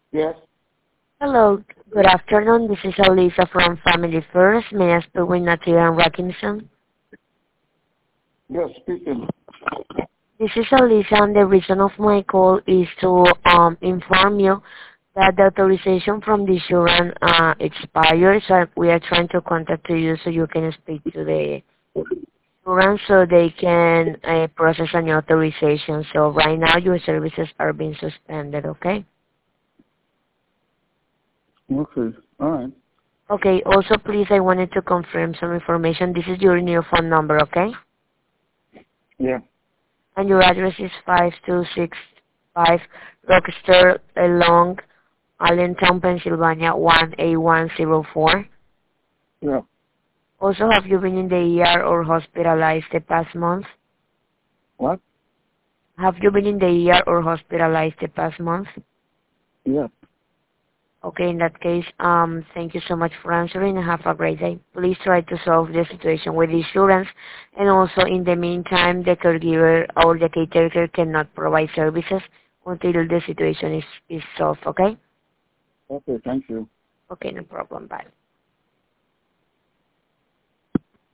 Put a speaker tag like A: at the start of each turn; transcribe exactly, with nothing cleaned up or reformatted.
A: Yes.
B: Hello, good afternoon. This is Elisa from Family First. May I speak with Natalia Rackinson?
A: Yes, speaking.
B: This is Elisa, and the reason of my call is to um, inform you that the authorization from the insurance uh, expires. So we are trying to contact you so you can speak to the insurance so they can uh, process a new authorization. So right now your services are being suspended, okay?
A: Okay. All right.
B: Okay, also please I wanted to confirm some information. This is your new phone number, okay?
A: Yeah.
B: And your address is five two six five Rochester along Allentown, Pennsylvania one eight one zero four.
A: Yeah.
B: Also, have you been in the E R or hospitalized the past month?
A: What?
B: Have you been in the E R or hospitalized the past month?
A: Yeah.
B: Okay, in that case, um, thank you so much for answering and have a great day. Please try to solve the situation with insurance, and also in the meantime, the caregiver or the caretaker cannot provide services until the situation is, is solved, okay?
A: Okay. Thank you.
B: Okay, no problem. Bye.